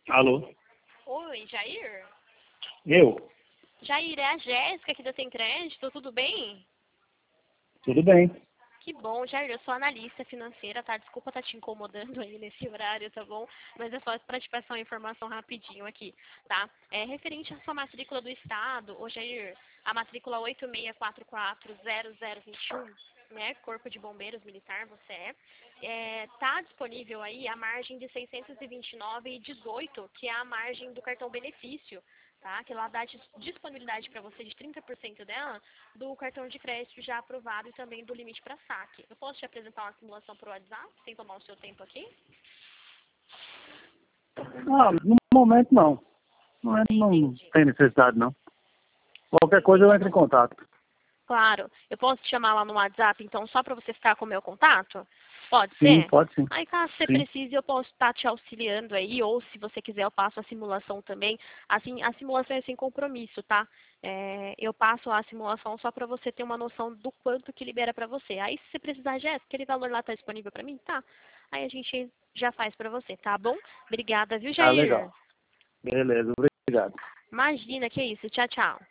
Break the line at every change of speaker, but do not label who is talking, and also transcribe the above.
Alô?
Oi, Jair?
Eu?
Jair, é a Jéssica aqui da Sem Crédito, tudo bem?
Tudo bem.
Que bom, Jair, eu sou analista financeira, tá? Desculpa estar te incomodando aí nesse horário, tá bom? Mas é só para te passar uma informação rapidinho aqui, tá? É referente à sua matrícula do Estado, ô Jair, a matrícula 86440021, né? Corpo de Bombeiros Militar, você tá disponível aí a margem de 629,18, que é a margem do cartão benefício, tá? Que ela dá disponibilidade para você de 30% dela do cartão de crédito já aprovado e também do limite para saque. Eu posso te apresentar uma simulação por WhatsApp, sem tomar o seu tempo aqui?
No momento não. Não
Entendi.
tem necessidade não. Qualquer coisa eu
Entendi,
entro em
não.
contato.
Claro. Eu posso te chamar lá no WhatsApp, então, só para você ficar com o meu contato? Pode
Sim,
ser?
pode sim.
Aí, caso você
Sim.
precise, eu posso estar te auxiliando aí, ou se você quiser, eu passo a simulação também. Assim, a simulação é sem compromisso, tá? Eu passo a simulação só para você ter uma noção do quanto que libera para você. Aí, se você precisar, Jéssica, aquele valor lá tá disponível para mim? Tá. Aí a gente já faz para você, tá bom? Obrigada, viu,
Ah,
Jair?
legal. Beleza, obrigado.
Imagina, que isso. Tchau, tchau.